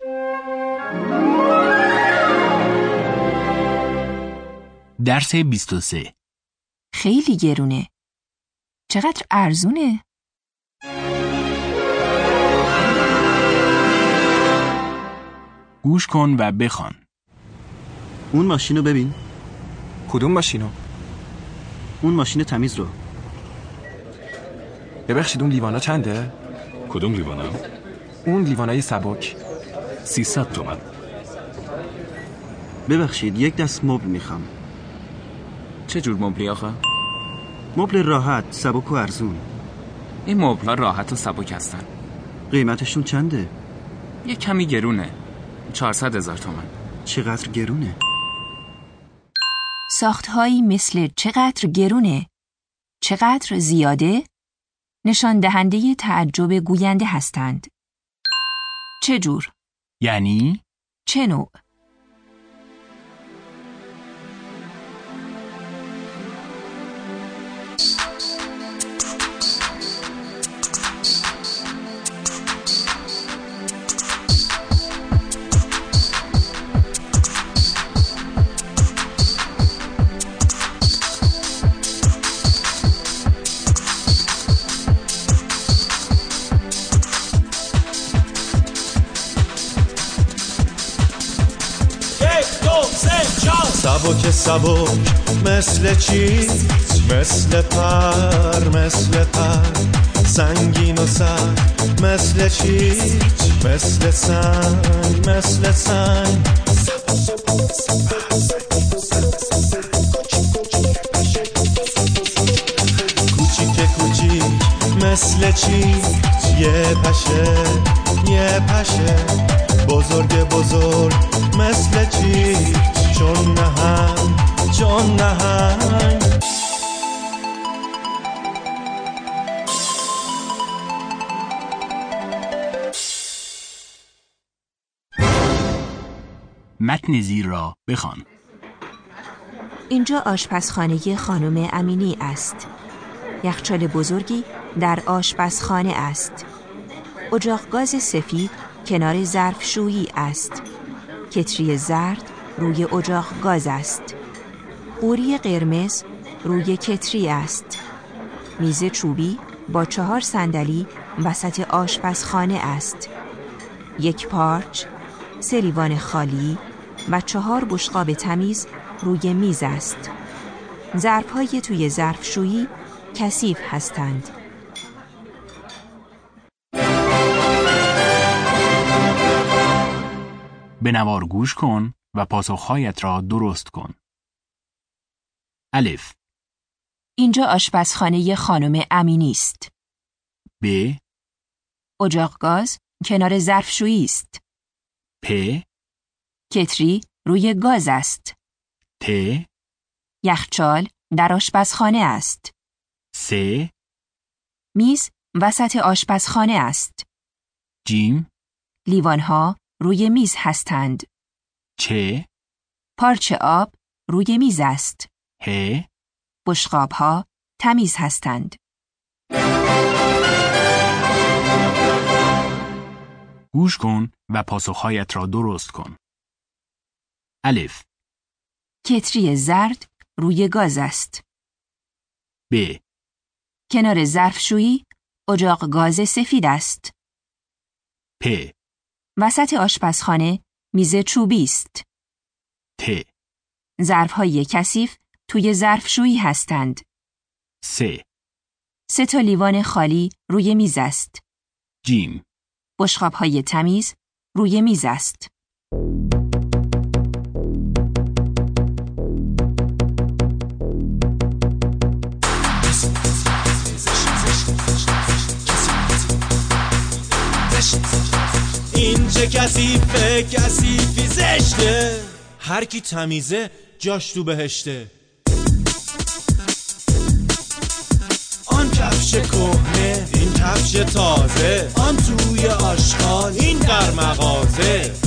درس 23. خیلی گرونه. چقدر ارزونه؟ گوش کن و بخوان. اون ماشینو ببین. کدوم ماشینو؟ اون ماشین تمیز رو. ببخشید اون لیوانا چنده؟ کدوم لیوانا؟ اون لیوانای سبک. 300 تومن. ببخشید یک دست مبل میخوام. چه جور مبلی آخه؟ مبل راحت، سبک و ارزون. این مبل‌ها راحت و سبک هستن. قیمتشون چنده؟ یه کمی گرونه. 400,000 تومن. چقدر گرونه؟ ساختهایی مثل چقدر گرونه، چقدر زیاده، نشان دهنده تعجب گوینده هستند. چه جور؟ یعنی؟ چه نوع؟ سبک سبک مثل چی؟ مثل پر، مثل پر. سنگین و سنگ مثل چی؟ مثل سنگ، مثل سنگ. کوچیک کوچیک مثل چی؟ یه پشه، یه پشه. بزرگ بزرگ مثل چی؟ چون نهنگ، چون نهنگ. متن زیر را بخوان. اینجا آشپزخانه خانم امینی است. یخچال بزرگی در آشپزخانه است. اجاق گاز سفید کنار ظرفشویی است. کتری زرد روی اجاق گاز است. قوری قرمز روی کتری است. میز چوبی با 4 صندلی وسط آشپزخانه است. یک پارچ، 3 لیوان خالی و 4 بشقاب تمیز روی میز است. ظرف‌های توی ظرفشویی کثیف هستند. به نوار گوش کن و پاسخهایت را درست کن. الف. اینجا آشپزخانه خانم امینی است. ب. اجاق گاز کنار ظرفشویی است. پ. کتری روی گاز است. ت. یخچال در آشپزخانه است. س. میز وسط آشپزخانه است. جیم. لیوانها روی میز هستند. چ. پارچه آب روی میز است. ه. بشقابها تمیز هستند. گوش کن و پاسخهایت را درست کن. الف. کتری زرد روی گاز است. ب. کنار ظرفشویی اجاق گاز سفید است. پ. وسط آشپزخانه میز چوبی است. ت. ظرف‌های کثیف توی ظرفشویی هستند. س. 3 تا لیوان خالی روی میز است. جیم. بشقاب‌های تمیز روی میز است. این چه کثیفه، کثیفی زشته. هر کی تمیزه جاش تو بهشته. آن کفش کهنه، این کفش تازه. آن توی آشغال، این در مغازه.